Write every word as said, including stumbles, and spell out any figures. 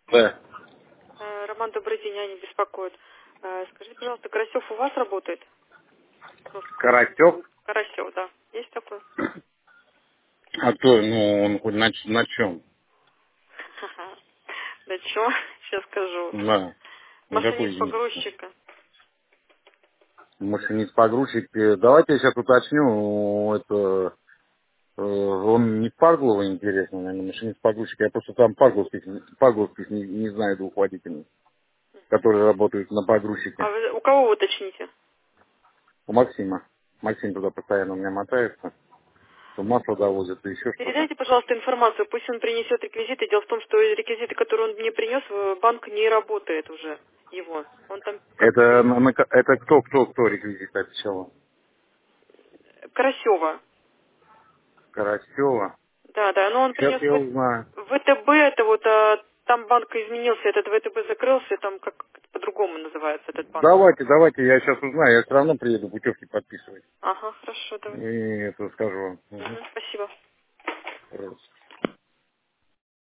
Да. Э, Роман, добрый день, Аня беспокоит. Э, Скажите, пожалуйста, Карасев у вас работает? Ну, Карасев? Карасев, да. Есть такой? А то, ну, он хоть на, ч- на чем? Ха-ха. Да чё? Сейчас скажу. Да. Никакой Машинист единицы. погрузчика. Машинист-погрузчик. э, Давайте я сейчас уточню. Это, э, он не в Парглово интересно, наверное, машинист-погрузчик. Я просто там паргловских, паргловских не, не знаю двух водителей, которые работают на А погрузчике. вы у кого вы уточните? У Максима. Максим туда постоянно у меня мотается. То масло довозит, то еще что-то. Передайте, пожалуйста, информацию. Пусть он принесет реквизиты. Дело в том, что реквизиты, которые он мне принес, э, банк не работает уже его. Он там как бы Это, пере- на- на ка- это кто, кто, кто реквизит отвечал? Карасева. Карасева. Да, да, но он Сейчас принес я в узнаю. ВТБ, это вот, а, там банк изменился, этот ВТБ закрылся, там как по-другому называется этот банк. Давайте, давайте, я сейчас узнаю, я все равно приеду путевки подписывать. Ага, хорошо, И давай. это скажу. Мгм. Мгм, спасибо. Раз.